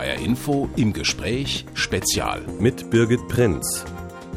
HR Info im Gespräch Spezial. Mit Birgit Prinz.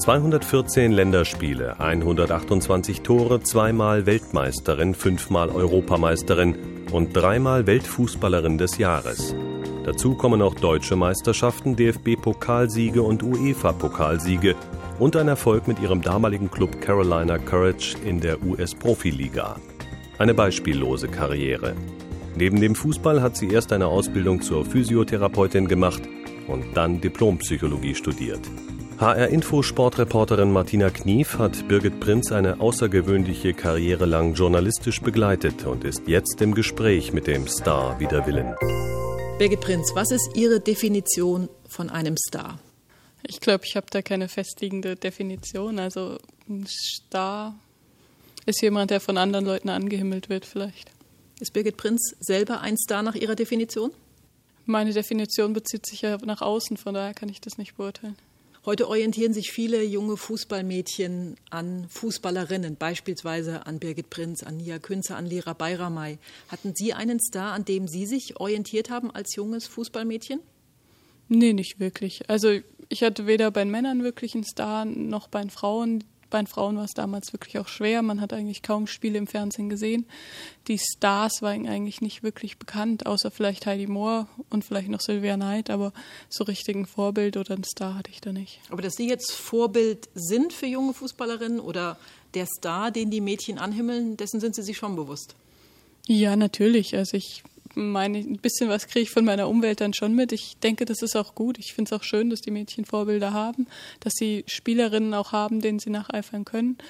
214 Länderspiele, 128 Tore, 2-mal Weltmeisterin, 5-mal Europameisterin und 3-mal Weltfußballerin des Jahres. Dazu kommen auch deutsche Meisterschaften, DFB-Pokalsiege und UEFA-Pokalsiege und ein Erfolg mit ihrem damaligen Club Carolina Courage in der US-Profiliga. Eine beispiellose Karriere. Neben dem Fußball hat sie erst eine Ausbildung zur Physiotherapeutin gemacht und dann Diplompsychologie studiert. HR-Info-Sportreporterin Martina Knief hat Birgit Prinz eine außergewöhnliche Karriere lang journalistisch begleitet und ist jetzt im Gespräch mit dem Star wider Willen. Birgit Prinz, was ist Ihre Definition von einem Star? Ich glaube, ich habe da keine festliegende Definition. Also ein Star ist jemand, der von anderen Leuten angehimmelt wird vielleicht. Ist Birgit Prinz selber ein Star nach Ihrer Definition? Meine Definition bezieht sich ja nach außen, von daher kann ich das nicht beurteilen. Heute orientieren sich viele junge Fußballmädchen an Fußballerinnen, beispielsweise an Birgit Prinz, an Nia Künzer, an Lera Bayramay. Hatten Sie einen Star, an dem Sie sich orientiert haben als junges Fußballmädchen? Nee, nicht wirklich. Also ich hatte weder bei den Männern wirklich einen Star, noch bei den Frauen. Bei den Frauen war es damals wirklich auch schwer. Man hat eigentlich kaum Spiele im Fernsehen gesehen. Die Stars waren eigentlich nicht wirklich bekannt, außer vielleicht Heidi Mohr und vielleicht noch Sylvia Knight. Aber so richtig ein Vorbild oder einen Star hatte ich da nicht. Aber dass Sie jetzt Vorbild sind für junge Fußballerinnen oder der Star, den die Mädchen anhimmeln, dessen sind Sie sich schon bewusst? Ja, natürlich. Also ich meine, ein bisschen was kriege ich von meiner Umwelt dann schon mit. Ich denke, das ist auch gut. Ich finde es auch schön, dass die Mädchen Vorbilder haben, dass sie Spielerinnen auch haben, denen sie nacheifern können.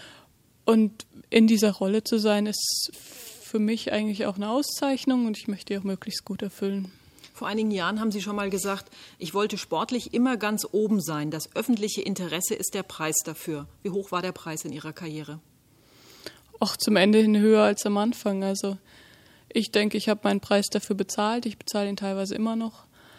Und in dieser Rolle zu sein, ist für mich eigentlich auch eine Auszeichnung und ich möchte die auch möglichst gut erfüllen. Vor einigen Jahren haben Sie schon mal gesagt, ich wollte sportlich immer ganz oben sein. Das öffentliche Interesse ist der Preis dafür. Wie hoch war der Preis in Ihrer Karriere? Auch zum Ende hin höher als am Anfang. Also ich denke, ich habe meinen Preis dafür bezahlt. Ich bezahle ihn teilweise immer noch.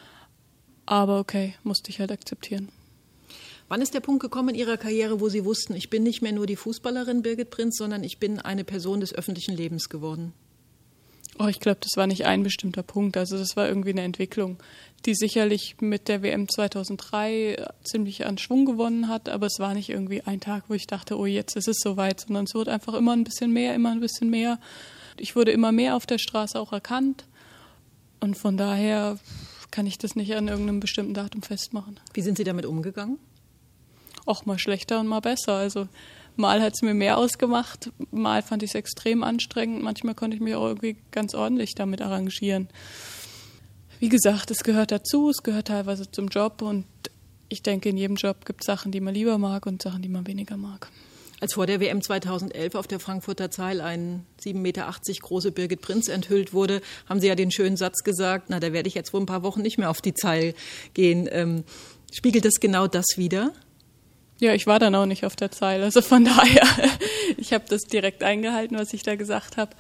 Aber okay, musste ich halt akzeptieren. Wann ist der Punkt gekommen in Ihrer Karriere, wo Sie wussten, ich bin nicht mehr nur die Fußballerin Birgit Prinz, sondern ich bin eine Person des öffentlichen Lebens geworden? Oh, ich glaube, das war nicht ein bestimmter Punkt. Also das war irgendwie eine Entwicklung, die sicherlich mit der WM 2003 ziemlich an Schwung gewonnen hat. Aber es war nicht irgendwie ein Tag, wo ich dachte, oh, jetzt ist es soweit, sondern es wurde einfach immer ein bisschen mehr, immer ein bisschen mehr. Ich wurde immer mehr auf der Straße auch erkannt und von daher kann ich das nicht an irgendeinem bestimmten Datum festmachen. Wie sind Sie damit umgegangen? Auch mal schlechter und mal besser. Also mal hat es mir mehr ausgemacht, mal fand ich es extrem anstrengend, manchmal konnte ich mich auch irgendwie ganz ordentlich damit arrangieren. Wie gesagt, es gehört dazu, es gehört teilweise zum Job und ich denke, in jedem Job gibt es Sachen, die man lieber mag und Sachen, die man weniger mag. Als vor der WM 2011 auf der Frankfurter Zeil eine 7,80 Meter große Birgit Prinz enthüllt wurde, haben Sie ja den schönen Satz gesagt, na, da werde ich jetzt wohl ein paar Wochen nicht mehr auf die Zeil gehen. Spiegelt das genau das wider? Ja, ich war dann auch nicht auf der Zeil, also von daher, ich habe das direkt eingehalten, was ich da gesagt habe.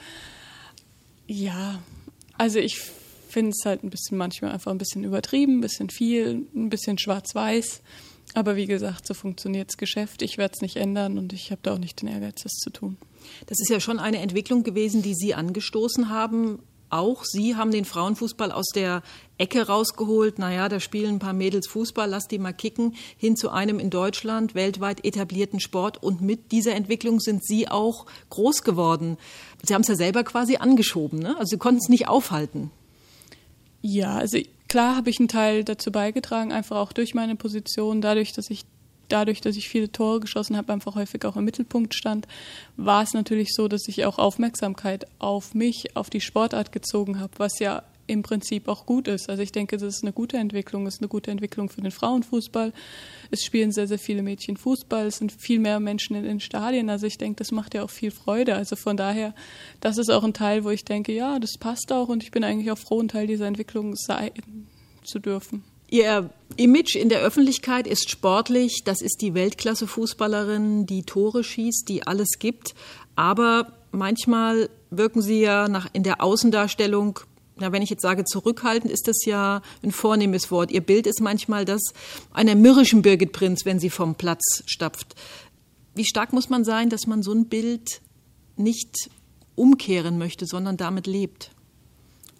Ja, also ich finde es halt manchmal einfach ein bisschen übertrieben, ein bisschen viel, ein bisschen schwarz-weiß. Aber wie gesagt, so funktioniert das Geschäft. Ich werde es nicht ändern und ich habe da auch nicht den Ehrgeiz, das zu tun. Das ist ja schon eine Entwicklung gewesen, die Sie angestoßen haben. Auch Sie haben den Frauenfußball aus der Ecke rausgeholt. Naja, da spielen ein paar Mädels Fußball, lass die mal kicken, hin zu einem in Deutschland weltweit etablierten Sport. Und mit dieser Entwicklung sind Sie auch groß geworden. Sie haben es ja selber quasi angeschoben, ne? Also Sie konnten es nicht aufhalten. Ja, also klar habe ich einen Teil dazu beigetragen, einfach auch durch meine Position, dadurch, dass ich viele Tore geschossen habe, einfach häufig auch im Mittelpunkt stand, war es natürlich so, dass ich auch Aufmerksamkeit auf mich, auf die Sportart gezogen habe, was ja im Prinzip auch gut ist. Also ich denke, das ist eine gute Entwicklung. Es ist eine gute Entwicklung für den Frauenfußball. Es spielen sehr, sehr viele Mädchen Fußball. Es sind viel mehr Menschen in den Stadien. Also ich denke, das macht ja auch viel Freude. Also von daher, das ist auch ein Teil, wo ich denke, ja, das passt auch und ich bin eigentlich auch froh, ein Teil dieser Entwicklung sein zu dürfen. Ihr Image in der Öffentlichkeit ist sportlich. Das ist die Weltklasse-Fußballerin, die Tore schießt, die alles gibt. Aber manchmal wirken Sie ja in der Außendarstellung, na, wenn ich jetzt sage zurückhaltend, ist das ja ein vornehmes Wort. Ihr Bild ist manchmal das einer mürrischen Birgit Prinz, wenn sie vom Platz stapft. Wie stark muss man sein, dass man so ein Bild nicht umkehren möchte, sondern damit lebt?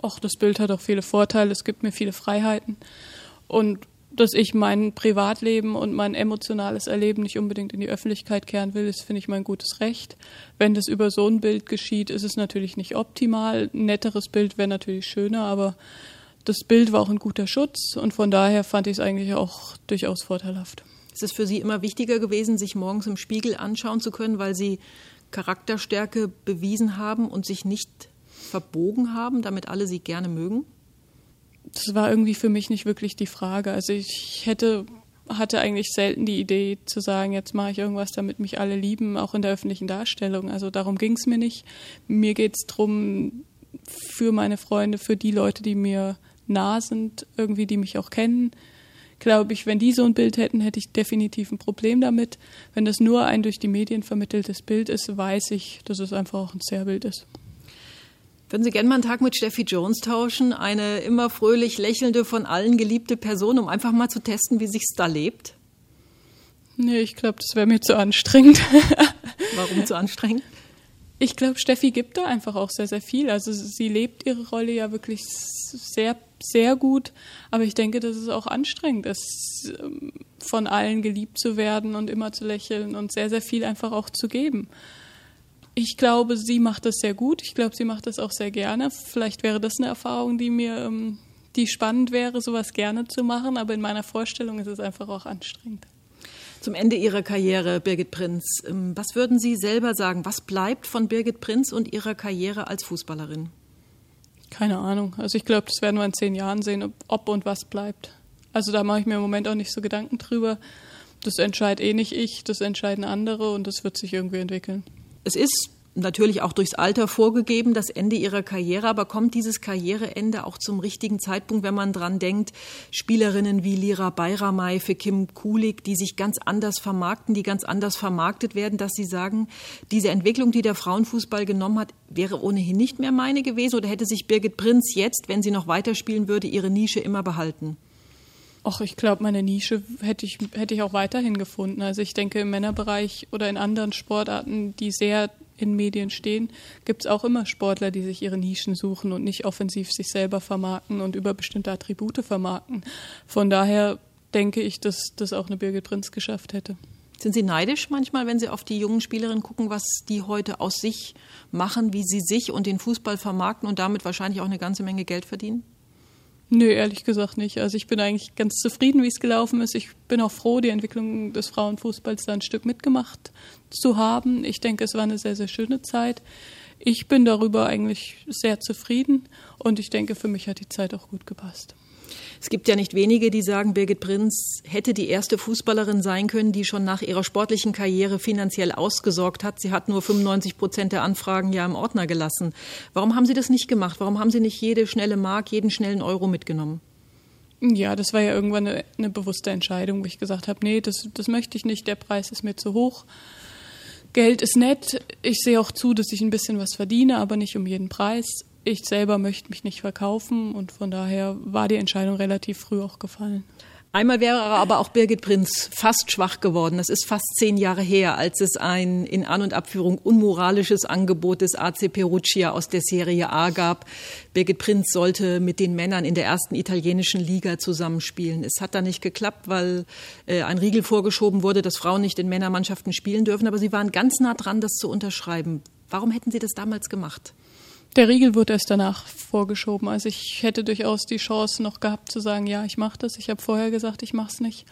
Auch das Bild hat auch viele Vorteile, es gibt mir viele Freiheiten. Und dass ich mein Privatleben und mein emotionales Erleben nicht unbedingt in die Öffentlichkeit kehren will, ist, finde ich, mein gutes Recht. Wenn das über so ein Bild geschieht, ist es natürlich nicht optimal. Ein netteres Bild wäre natürlich schöner, aber das Bild war auch ein guter Schutz und von daher fand ich es eigentlich auch durchaus vorteilhaft. Ist es für Sie immer wichtiger gewesen, sich morgens im Spiegel anschauen zu können, weil Sie Charakterstärke bewiesen haben und sich nicht verbogen haben, damit alle Sie gerne mögen? Das war irgendwie für mich nicht wirklich die Frage. Also ich hatte eigentlich selten die Idee zu sagen, jetzt mache ich irgendwas, damit mich alle lieben, auch in der öffentlichen Darstellung. Also darum ging es mir nicht. Mir geht es darum, für meine Freunde, für die Leute, die mir nah sind, irgendwie, die mich auch kennen, glaube ich, wenn die so ein Bild hätten, hätte ich definitiv ein Problem damit. Wenn das nur ein durch die Medien vermitteltes Bild ist, weiß ich, dass es einfach auch ein Zerrbild ist. Würden Sie gerne mal einen Tag mit Steffi Jones tauschen? Eine immer fröhlich lächelnde, von allen geliebte Person, um einfach mal zu testen, wie sich's da lebt? Nee, ich glaube, das wäre mir zu anstrengend. Warum zu anstrengend? Ich glaube, Steffi gibt da einfach auch sehr, sehr viel. Also sie lebt ihre Rolle ja wirklich sehr, sehr gut. Aber ich denke, dass es auch anstrengend ist, von allen geliebt zu werden und immer zu lächeln und sehr, sehr viel einfach auch zu geben. Ich glaube, sie macht das sehr gut. Ich glaube, sie macht das auch sehr gerne. Vielleicht wäre das eine Erfahrung, die spannend wäre, sowas gerne zu machen. Aber in meiner Vorstellung ist es einfach auch anstrengend. Zum Ende Ihrer Karriere, Birgit Prinz, was würden Sie selber sagen? Was bleibt von Birgit Prinz und Ihrer Karriere als Fußballerin? Keine Ahnung. Also ich glaube, das werden wir in 10 Jahren sehen, ob und was bleibt. Also da mache ich mir im Moment auch nicht so Gedanken drüber. Das entscheide nicht ich, das entscheiden andere und das wird sich irgendwie entwickeln. Es ist natürlich auch durchs Alter vorgegeben, das Ende Ihrer Karriere, aber kommt dieses Karriereende auch zum richtigen Zeitpunkt, wenn man dran denkt, Spielerinnen wie Lira Bayramay, Kim Kulik, die sich ganz anders vermarkten, die ganz anders vermarktet werden, dass Sie sagen, diese Entwicklung, die der Frauenfußball genommen hat, wäre ohnehin nicht mehr meine gewesen oder hätte sich Birgit Prinz jetzt, wenn sie noch weiterspielen würde, ihre Nische immer behalten? Ach, ich glaube, meine Nische hätte ich auch weiterhin gefunden. Also ich denke, im Männerbereich oder in anderen Sportarten, die sehr in Medien stehen, gibt es auch immer Sportler, die sich ihre Nischen suchen und nicht offensiv sich selber vermarkten und über bestimmte Attribute vermarkten. Von daher denke ich, dass das auch eine Birgit Prinz geschafft hätte. Sind Sie neidisch manchmal, wenn Sie auf die jungen Spielerinnen gucken, was die heute aus sich machen, wie sie sich und den Fußball vermarkten und damit wahrscheinlich auch eine ganze Menge Geld verdienen? Nö, ehrlich gesagt nicht. Also ich bin eigentlich ganz zufrieden, wie es gelaufen ist. Ich bin auch froh, die Entwicklung des Frauenfußballs da ein Stück mitgemacht zu haben. Ich denke, es war eine sehr, sehr schöne Zeit. Ich bin darüber eigentlich sehr zufrieden und ich denke, für mich hat die Zeit auch gut gepasst. Es gibt ja nicht wenige, die sagen, Birgit Prinz hätte die erste Fußballerin sein können, die schon nach ihrer sportlichen Karriere finanziell ausgesorgt hat. Sie hat nur 95% der Anfragen ja im Ordner gelassen. Warum haben Sie das nicht gemacht? Warum haben Sie nicht jede schnelle Mark, jeden schnellen Euro mitgenommen? Ja, das war ja irgendwann eine bewusste Entscheidung, wo ich gesagt habe, nee, das möchte ich nicht, der Preis ist mir zu hoch. Geld ist nett, ich sehe auch zu, dass ich ein bisschen was verdiene, aber nicht um jeden Preis. Ich selber möchte mich nicht verkaufen und von daher war die Entscheidung relativ früh auch gefallen. Einmal wäre aber auch Birgit Prinz fast schwach geworden. Das ist fast 10 Jahre her, als es ein in An- und Abführung unmoralisches Angebot des AC Perugia aus der Serie A gab. Birgit Prinz sollte mit den Männern in der ersten italienischen Liga zusammenspielen. Es hat da nicht geklappt, weil ein Riegel vorgeschoben wurde, dass Frauen nicht in Männermannschaften spielen dürfen. Aber Sie waren ganz nah dran, das zu unterschreiben. Warum hätten Sie das damals gemacht? Der Riegel wurde erst danach vorgeschoben. Also ich hätte durchaus die Chance noch gehabt zu sagen, ja, ich mache das. Ich habe vorher gesagt, ich mache es nicht.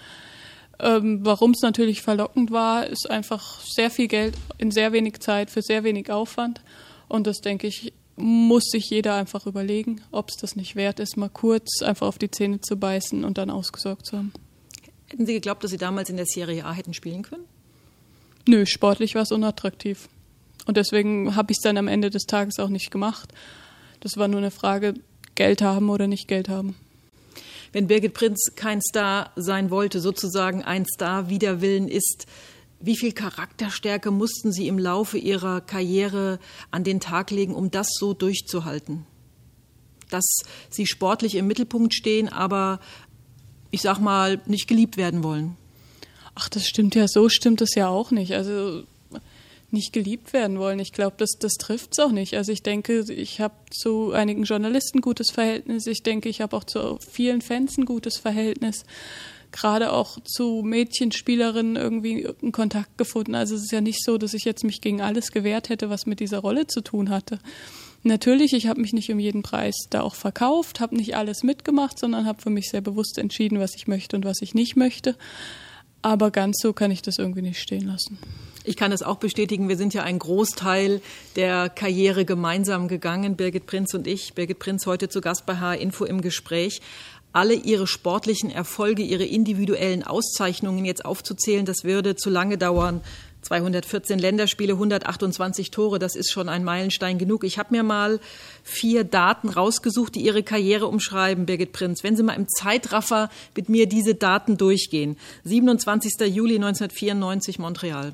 Warum es natürlich verlockend war, ist einfach sehr viel Geld in sehr wenig Zeit für sehr wenig Aufwand. Und das, denke ich, muss sich jeder einfach überlegen, ob es das nicht wert ist, mal kurz einfach auf die Zähne zu beißen und dann ausgesorgt zu haben. Hätten Sie geglaubt, dass Sie damals in der Serie A hätten spielen können? Nö, sportlich war es unattraktiv. Und deswegen habe ich es dann am Ende des Tages auch nicht gemacht. Das war nur eine Frage, Geld haben oder nicht Geld haben. Wenn Birgit Prinz kein Star sein wollte, sozusagen ein Star wider Willen ist, wie viel Charakterstärke mussten Sie im Laufe Ihrer Karriere an den Tag legen, um das so durchzuhalten? Dass Sie sportlich im Mittelpunkt stehen, aber, ich sag mal, nicht geliebt werden wollen. Ach, das stimmt ja, so stimmt es ja auch nicht. Also nicht geliebt werden wollen. Ich glaube, das trifft es auch nicht. Also ich denke, ich habe zu einigen Journalisten ein gutes Verhältnis. Ich denke, ich habe auch zu vielen Fans ein gutes Verhältnis. Gerade auch zu Mädchenspielerinnen irgendwie einen Kontakt gefunden. Also es ist ja nicht so, dass ich jetzt mich gegen alles gewehrt hätte, was mit dieser Rolle zu tun hatte. Natürlich, ich habe mich nicht um jeden Preis da auch verkauft, habe nicht alles mitgemacht, sondern habe für mich sehr bewusst entschieden, was ich möchte und was ich nicht möchte. Aber ganz so kann ich das irgendwie nicht stehen lassen. Ich kann das auch bestätigen. Wir sind ja einen Großteil der Karriere gemeinsam gegangen, Birgit Prinz und ich. Birgit Prinz heute zu Gast bei HR Info im Gespräch. Alle ihre sportlichen Erfolge, ihre individuellen Auszeichnungen jetzt aufzuzählen, das würde zu lange dauern. 214 Länderspiele, 128 Tore, das ist schon ein Meilenstein genug. Ich habe mir mal 4 Daten rausgesucht, die Ihre Karriere umschreiben, Birgit Prinz. Wenn Sie mal im Zeitraffer mit mir diese Daten durchgehen. 27. Juli 1994, Montreal.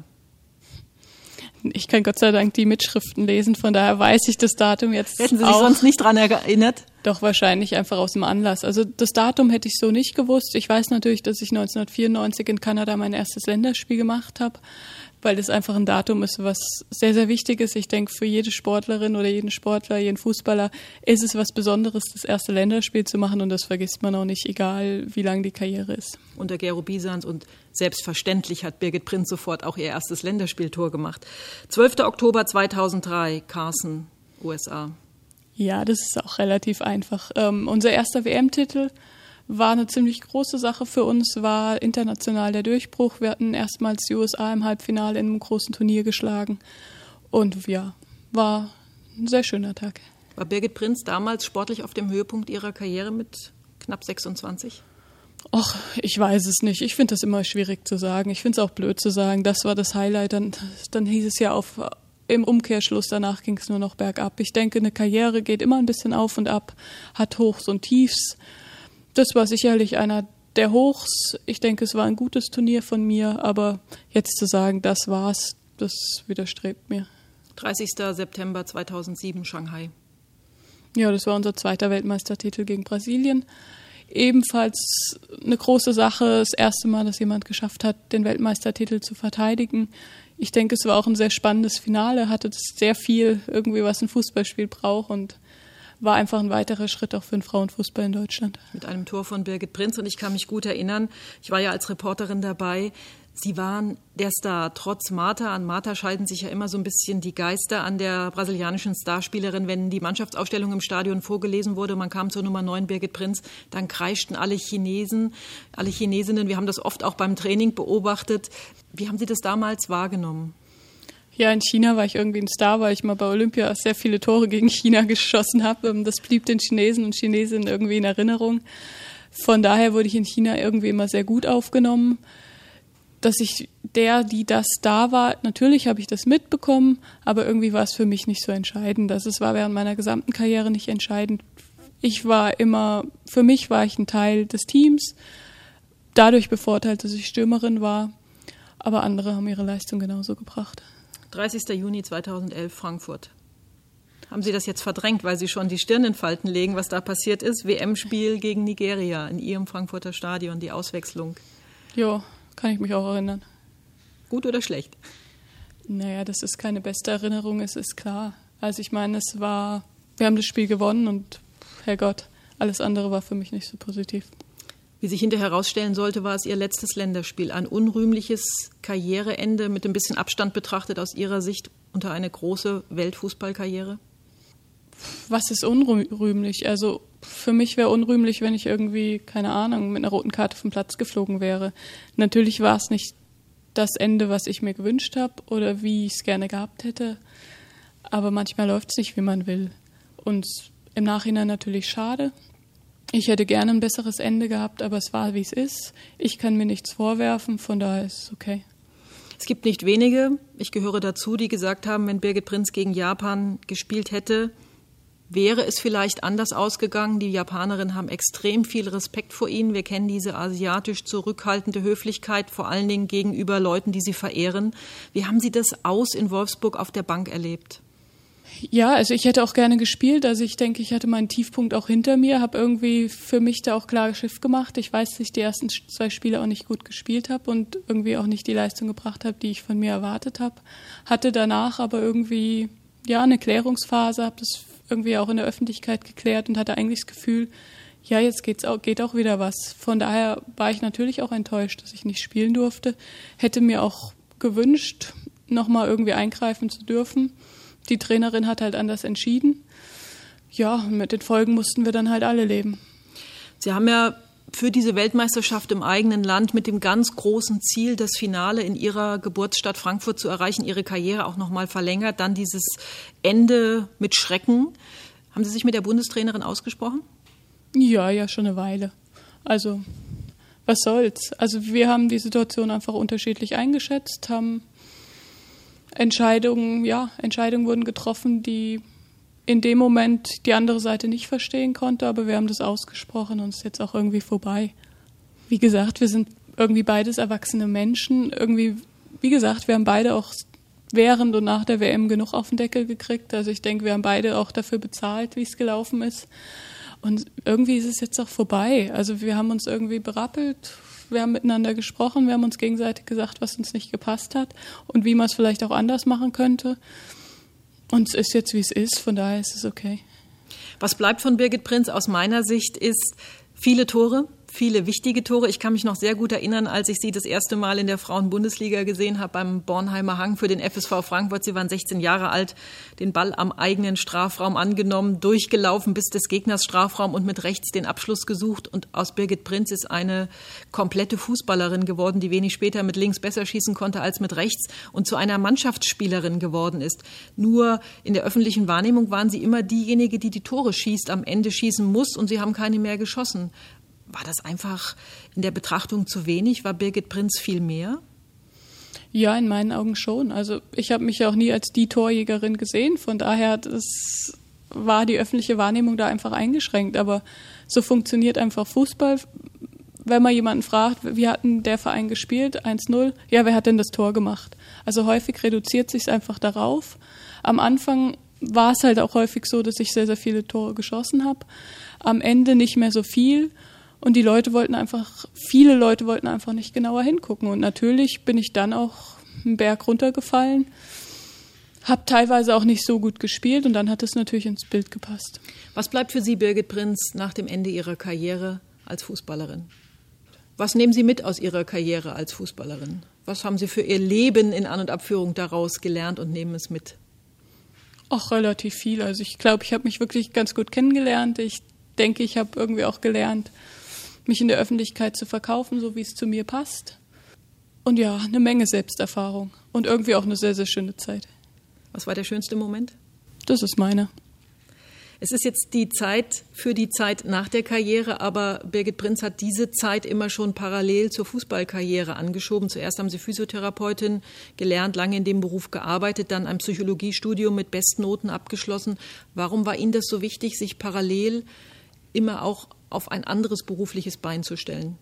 Ich kann Gott sei Dank die Mitschriften lesen, von daher weiß ich das Datum jetzt. Hätten Sie sich sonst nicht dran erinnert? Doch, wahrscheinlich einfach aus dem Anlass. Also das Datum hätte ich so nicht gewusst. Ich weiß natürlich, dass ich 1994 in Kanada mein erstes Länderspiel gemacht habe, weil das einfach ein Datum ist, was sehr, sehr wichtig ist. Ich denke, für jede Sportlerin oder jeden Sportler, jeden Fußballer ist es was Besonderes, das erste Länderspiel zu machen, und das vergisst man auch nicht, egal wie lang die Karriere ist. Unter Gero Biesans, und selbstverständlich hat Birgit Prinz sofort auch ihr erstes Länderspieltor gemacht. 12. Oktober 2003, Carson, USA. Ja, das ist auch relativ einfach. Unser erster WM-Titel war eine ziemlich große Sache für uns, war international der Durchbruch. Wir hatten erstmals die USA im Halbfinale in einem großen Turnier geschlagen. Und ja, war ein sehr schöner Tag. War Birgit Prinz damals sportlich auf dem Höhepunkt ihrer Karriere mit knapp 26? Ach, ich weiß es nicht. Ich finde das immer schwierig zu sagen. Ich finde es auch blöd zu sagen, das war das Highlight. Dann hieß es ja im Umkehrschluss, danach ging es nur noch bergab. Ich denke, eine Karriere geht immer ein bisschen auf und ab, hat Hochs und Tiefs. Das war sicherlich einer der Hochs. Ich denke, es war ein gutes Turnier von mir, aber jetzt zu sagen, das war's, das widerstrebt mir. 30. September 2007, Shanghai. Ja, das war unser zweiter Weltmeistertitel gegen Brasilien. Ebenfalls eine große Sache, das erste Mal, dass jemand geschafft hat, den Weltmeistertitel zu verteidigen. Ich denke, es war auch ein sehr spannendes Finale, hatte sehr viel irgendwie, was ein Fußballspiel braucht, und war einfach ein weiterer Schritt auch für den Frauenfußball in Deutschland. Mit einem Tor von Birgit Prinz, und ich kann mich gut erinnern, ich war ja als Reporterin dabei, Sie waren der Star, trotz Marta. An Marta scheiden sich ja immer so ein bisschen die Geister, an der brasilianischen Starspielerin. Wenn die Mannschaftsaufstellung im Stadion vorgelesen wurde, man kam zur Nummer 9, Birgit Prinz, dann kreischten alle Chinesen, alle Chinesinnen. Wir haben das oft auch beim Training beobachtet. Wie haben Sie das damals wahrgenommen? Ja, in China war ich irgendwie ein Star, weil ich mal bei Olympia sehr viele Tore gegen China geschossen habe. Das blieb den Chinesen und Chinesinnen irgendwie in Erinnerung. Von daher wurde ich in China irgendwie immer sehr gut aufgenommen. Dass ich die das da war, natürlich habe ich das mitbekommen, aber irgendwie war es für mich nicht so entscheidend. Es war während meiner gesamten Karriere nicht entscheidend. Für mich war ich ein Teil des Teams, dadurch bevorteilt, dass ich Stürmerin war, aber andere haben ihre Leistung genauso gebracht. 30. Juni 2011, Frankfurt. Haben Sie das jetzt verdrängt, weil Sie schon die Stirn in Falten legen, was da passiert ist? WM-Spiel gegen Nigeria in Ihrem Frankfurter Stadion, die Auswechslung. Ja, kann ich mich auch erinnern. Gut oder schlecht? Naja, das ist keine beste Erinnerung, es ist klar. Also ich meine, wir haben das Spiel gewonnen und Herrgott, alles andere war für mich nicht so positiv. Wie sich hinterher herausstellen sollte, war es Ihr letztes Länderspiel. Ein unrühmliches Karriereende, mit ein bisschen Abstand betrachtet aus Ihrer Sicht, unter eine große Weltfußballkarriere? Was ist unrühmlich? Also für mich wäre unrühmlich, wenn ich irgendwie, keine Ahnung, mit einer roten Karte vom Platz geflogen wäre. Natürlich war es nicht das Ende, was ich mir gewünscht habe oder wie ich es gerne gehabt hätte. Aber manchmal läuft es nicht, wie man will. Und im Nachhinein natürlich schade. Ich hätte gerne ein besseres Ende gehabt, aber es war, wie es ist. Ich kann mir nichts vorwerfen, von daher ist es okay. Es gibt nicht wenige, ich gehöre dazu, die gesagt haben, wenn Birgit Prinz gegen Japan gespielt hätte, wäre es vielleicht anders ausgegangen. Die Japanerinnen haben extrem viel Respekt vor ihnen. Wir kennen diese asiatisch zurückhaltende Höflichkeit, vor allen Dingen gegenüber Leuten, die sie verehren. Wie haben Sie das in Wolfsburg auf der Bank erlebt? Ja, also ich hätte auch gerne gespielt. Also ich denke, ich hatte meinen Tiefpunkt auch hinter mir, habe irgendwie für mich da auch klar Schiff gemacht. Ich weiß, dass ich die ersten 2 Spiele auch nicht gut gespielt habe und irgendwie auch nicht die Leistung gebracht habe, die ich von mir erwartet habe. Hatte danach aber irgendwie eine Klärungsphase, habe das irgendwie auch in der Öffentlichkeit geklärt und hatte eigentlich das Gefühl, ja, jetzt geht auch wieder was. Von daher war ich natürlich auch enttäuscht, dass ich nicht spielen durfte. Hätte mir auch gewünscht, nochmal irgendwie eingreifen zu dürfen. Die Trainerin hat halt anders entschieden. Ja, mit den Folgen mussten wir dann halt alle leben. Sie haben ja für diese Weltmeisterschaft im eigenen Land mit dem ganz großen Ziel, das Finale in Ihrer Geburtsstadt Frankfurt zu erreichen, Ihre Karriere auch nochmal verlängert. Dann dieses Ende mit Schrecken. Haben Sie sich mit der Bundestrainerin ausgesprochen? Ja, schon eine Weile. Also, was soll's? Also wir haben die Situation einfach unterschiedlich eingeschätzt, haben Entscheidungen wurden getroffen, die in dem Moment die andere Seite nicht verstehen konnte, aber wir haben das ausgesprochen und es ist jetzt auch irgendwie vorbei. Wie gesagt, wir sind irgendwie beides erwachsene Menschen. Wie gesagt, wir haben beide auch während und nach der WM genug auf den Deckel gekriegt. Also ich denke, wir haben beide auch dafür bezahlt, wie es gelaufen ist. Und irgendwie ist es jetzt auch vorbei. Also wir haben uns irgendwie berappelt. Wir haben miteinander gesprochen, wir haben uns gegenseitig gesagt, was uns nicht gepasst hat und wie man es vielleicht auch anders machen könnte. Und es ist jetzt, wie es ist, von daher ist es okay. Was bleibt von Birgit Prinz aus meiner Sicht ist viele Tore, viele wichtige Tore. Ich kann mich noch sehr gut erinnern, als ich sie das erste Mal in der Frauen-Bundesliga gesehen habe beim Bornheimer Hang für den FSV Frankfurt. Sie waren 16 Jahre alt, den Ball am eigenen Strafraum angenommen, durchgelaufen bis des Gegners Strafraum und mit rechts den Abschluss gesucht. Und aus Birgit Prinz ist eine komplette Fußballerin geworden, die wenig später mit links besser schießen konnte als mit rechts und zu einer Mannschaftsspielerin geworden ist. Nur in der öffentlichen Wahrnehmung waren sie immer diejenige, die die Tore schießt, am Ende schießen muss, und sie haben keine mehr geschossen. War das einfach in der Betrachtung zu wenig? War Birgit Prinz viel mehr? Ja, in meinen Augen schon. Also ich habe mich ja auch nie als die Torjägerin gesehen. Von daher war die öffentliche Wahrnehmung da einfach eingeschränkt. Aber so funktioniert einfach Fußball. Wenn man jemanden fragt, wie hat denn der Verein gespielt? 1-0. Ja, wer hat denn das Tor gemacht? Also häufig reduziert sich es einfach darauf. Am Anfang war es halt auch häufig so, dass ich sehr, sehr viele Tore geschossen habe. Am Ende nicht mehr so viel. Und viele Leute wollten einfach nicht genauer hingucken. Und natürlich bin ich dann auch einen Berg runtergefallen, habe teilweise auch nicht so gut gespielt und dann hat es natürlich ins Bild gepasst. Was bleibt für Sie, Birgit Prinz, nach dem Ende Ihrer Karriere als Fußballerin? Was nehmen Sie mit aus Ihrer Karriere als Fußballerin? Was haben Sie für Ihr Leben in An- und Abführung daraus gelernt und nehmen es mit? Auch relativ viel. Also ich glaube, ich habe mich wirklich ganz gut kennengelernt. Ich denke, ich habe irgendwie auch gelernt, mich in der Öffentlichkeit zu verkaufen, so wie es zu mir passt. Und ja, eine Menge Selbsterfahrung und irgendwie auch eine sehr, sehr schöne Zeit. Was war der schönste Moment? Das ist meine. Es ist jetzt die Zeit für die Zeit nach der Karriere, aber Birgit Prinz hat diese Zeit immer schon parallel zur Fußballkarriere angeschoben. Zuerst haben Sie Physiotherapeutin gelernt, lange in dem Beruf gearbeitet, dann ein Psychologiestudium mit Bestnoten abgeschlossen. Warum war Ihnen das so wichtig, sich parallel immer auch auf ein anderes berufliches Bein zu stellen?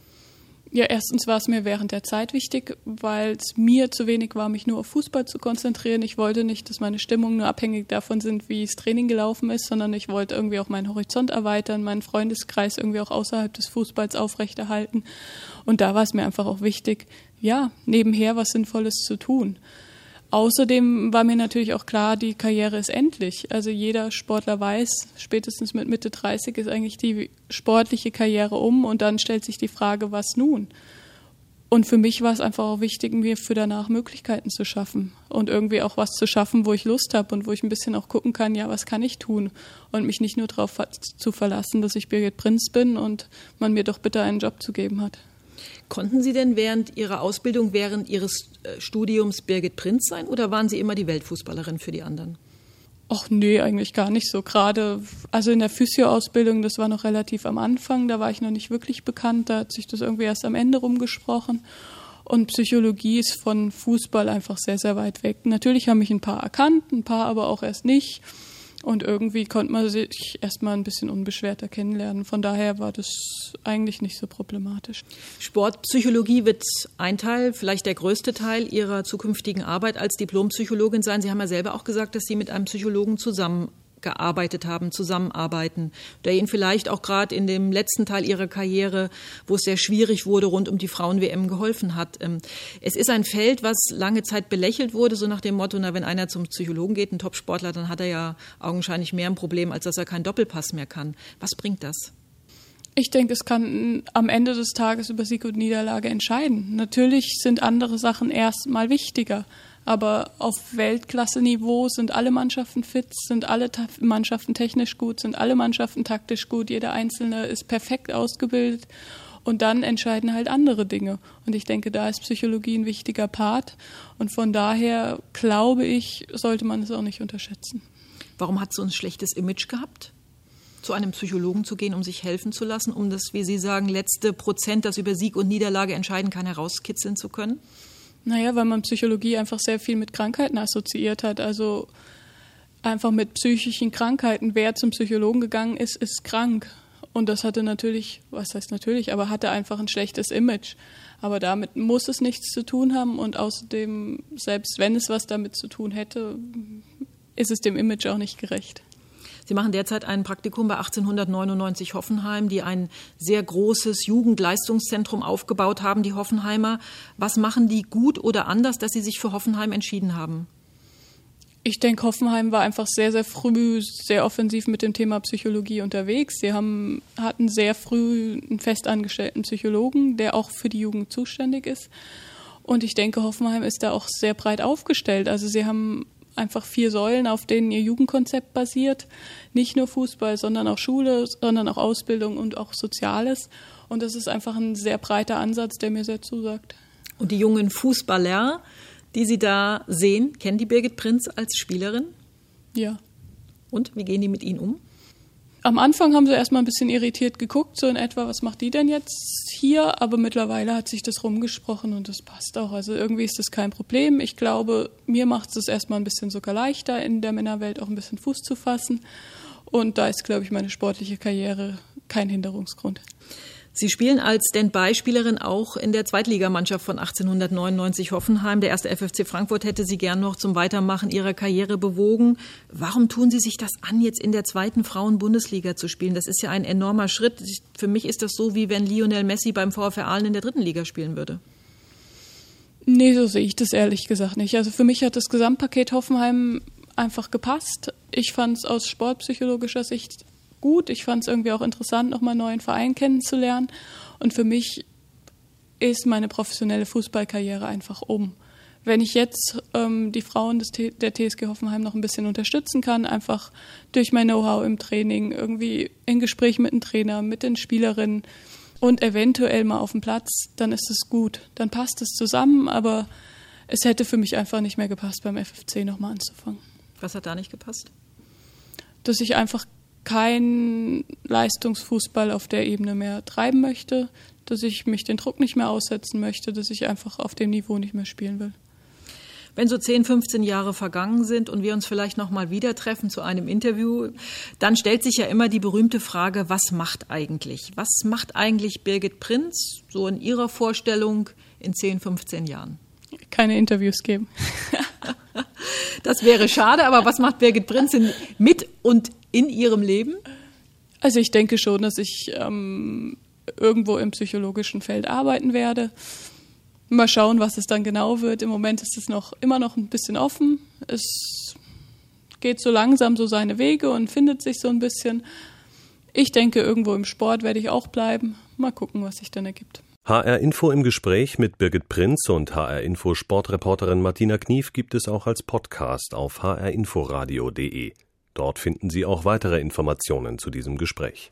Ja, erstens war es mir während der Zeit wichtig, weil es mir zu wenig war, mich nur auf Fußball zu konzentrieren. Ich wollte nicht, dass meine Stimmungen nur abhängig davon sind, wie das Training gelaufen ist, sondern ich wollte irgendwie auch meinen Horizont erweitern, meinen Freundeskreis irgendwie auch außerhalb des Fußballs aufrechterhalten. Und da war es mir einfach auch wichtig, ja, nebenher was Sinnvolles zu tun. Außerdem war mir natürlich auch klar, die Karriere ist endlich. Also jeder Sportler weiß, spätestens mit Mitte 30 ist eigentlich die sportliche Karriere um und dann stellt sich die Frage, was nun? Und für mich war es einfach auch wichtig, mir für danach Möglichkeiten zu schaffen und irgendwie auch was zu schaffen, wo ich Lust habe und wo ich ein bisschen auch gucken kann, ja, was kann ich tun? Und mich nicht nur darauf zu verlassen, dass ich Birgit Prinz bin und man mir doch bitte einen Job zu geben hat. Konnten Sie denn während Ihrer Ausbildung, während Ihres Studiums Birgit Prinz sein oder waren Sie immer die Weltfußballerin für die anderen? Ach nee, eigentlich gar nicht so. Gerade also in der Physio-Ausbildung, das war noch relativ am Anfang, da war ich noch nicht wirklich bekannt, da hat sich das irgendwie erst am Ende rumgesprochen. Und Psychologie ist von Fußball einfach sehr, sehr weit weg. Natürlich haben mich ein paar erkannt, ein paar aber auch erst nicht. Und irgendwie konnte man sich erstmal ein bisschen unbeschwerter kennenlernen. Von daher war das eigentlich nicht so problematisch. Sportpsychologie wird ein Teil, vielleicht der größte Teil Ihrer zukünftigen Arbeit als Diplompsychologin sein. Sie haben ja selber auch gesagt, dass Sie mit einem Psychologen zusammenarbeiten, der Ihnen vielleicht auch gerade in dem letzten Teil Ihrer Karriere, wo es sehr schwierig wurde, rund um die Frauen-WM geholfen hat. Es ist ein Feld, was lange Zeit belächelt wurde, so nach dem Motto, na, wenn einer zum Psychologen geht, ein Topsportler, dann hat er ja augenscheinlich mehr ein Problem, als dass er keinen Doppelpass mehr kann. Was bringt das? Ich denke, es kann am Ende des Tages über Sieg und Niederlage entscheiden. Natürlich sind andere Sachen erstmal wichtiger. Aber auf Weltklasse-Niveau sind alle Mannschaften fit, sind alle Mannschaften technisch gut, sind alle Mannschaften taktisch gut, jeder Einzelne ist perfekt ausgebildet und dann entscheiden halt andere Dinge. Und ich denke, da ist Psychologie ein wichtiger Part und von daher, glaube ich, sollte man es auch nicht unterschätzen. Warum hat es so ein schlechtes Image gehabt? Zu einem Psychologen zu gehen, um sich helfen zu lassen, um das, wie Sie sagen, letzte Prozent, das über Sieg und Niederlage entscheiden kann, herauskitzeln zu können? Naja, weil man Psychologie einfach sehr viel mit Krankheiten assoziiert hat, also einfach mit psychischen Krankheiten. Wer zum Psychologen gegangen ist, ist krank. Und das hatte natürlich, was heißt natürlich, aber hatte einfach ein schlechtes Image. Aber damit muss es nichts zu tun haben und außerdem, selbst wenn es was damit zu tun hätte, ist es dem Image auch nicht gerecht. Sie machen derzeit ein Praktikum bei 1899 Hoffenheim, die ein sehr großes Jugendleistungszentrum aufgebaut haben, die Hoffenheimer. Was machen die gut oder anders, dass Sie sich für Hoffenheim entschieden haben? Ich denke, Hoffenheim war einfach sehr, sehr früh sehr offensiv mit dem Thema Psychologie unterwegs. Sie hatten sehr früh einen festangestellten Psychologen, der auch für die Jugend zuständig ist. Und ich denke, Hoffenheim ist da auch sehr breit aufgestellt. Also sie haben einfach 4 Säulen, auf denen ihr Jugendkonzept basiert. Nicht nur Fußball, sondern auch Schule, sondern auch Ausbildung und auch Soziales. Und das ist einfach ein sehr breiter Ansatz, der mir sehr zusagt. Und die jungen Fußballer, die Sie da sehen, kennen die Birgit Prinz als Spielerin? Ja. Und wie gehen die mit Ihnen um? Am Anfang haben sie erstmal ein bisschen irritiert geguckt, so in etwa, was macht die denn jetzt hier? Aber mittlerweile hat sich das rumgesprochen und das passt auch. Also irgendwie ist das kein Problem. Ich glaube, mir macht es erstmal ein bisschen sogar leichter, in der Männerwelt auch ein bisschen Fuß zu fassen. Und da ist, glaube ich, meine sportliche Karriere kein Hinderungsgrund. Sie spielen als Stand-by-Spielerin auch in der Zweitligamannschaft von 1899 Hoffenheim. Der erste FFC Frankfurt hätte Sie gern noch zum Weitermachen Ihrer Karriere bewogen. Warum tun Sie sich das an, jetzt in der zweiten Frauen-Bundesliga zu spielen? Das ist ja ein enormer Schritt. Für mich ist das so, wie wenn Lionel Messi beim VfR Aalen in der dritten Liga spielen würde. Nee, so sehe ich das ehrlich gesagt nicht. Also für mich hat das Gesamtpaket Hoffenheim einfach gepasst. Ich fand es aus sportpsychologischer Sicht gut. Ich fand es irgendwie auch interessant, nochmal einen neuen Verein kennenzulernen. Und für mich ist meine professionelle Fußballkarriere einfach um. Wenn ich jetzt die Frauen der TSG Hoffenheim noch ein bisschen unterstützen kann, einfach durch mein Know-how im Training, irgendwie in Gesprächen mit dem Trainer, mit den Spielerinnen und eventuell mal auf dem Platz, dann ist es gut. Dann passt es zusammen, aber es hätte für mich einfach nicht mehr gepasst, beim FFC nochmal anzufangen. Was hat da nicht gepasst? Dass ich einfach keinen Leistungsfußball auf der Ebene mehr treiben möchte, dass ich mich den Druck nicht mehr aussetzen möchte, dass ich einfach auf dem Niveau nicht mehr spielen will. Wenn so 10, 15 Jahre vergangen sind und wir uns vielleicht noch mal wieder treffen zu einem Interview, dann stellt sich ja immer die berühmte Frage, was macht eigentlich? Was macht eigentlich Birgit Prinz so in Ihrer Vorstellung in 10, 15 Jahren? Keine Interviews geben. Das wäre schade, aber was macht Birgit Prinz mit und in ihrem Leben? Also ich denke schon, dass ich irgendwo im psychologischen Feld arbeiten werde. Mal schauen, was es dann genau wird. Im Moment ist es immer noch ein bisschen offen. Es geht so langsam so seine Wege und findet sich so ein bisschen. Ich denke, irgendwo im Sport werde ich auch bleiben. Mal gucken, was sich dann ergibt. HR Info im Gespräch mit Birgit Prinz und HR Info Sportreporterin Martina Knief gibt es auch als Podcast auf hrinforadio.de. Dort finden Sie auch weitere Informationen zu diesem Gespräch.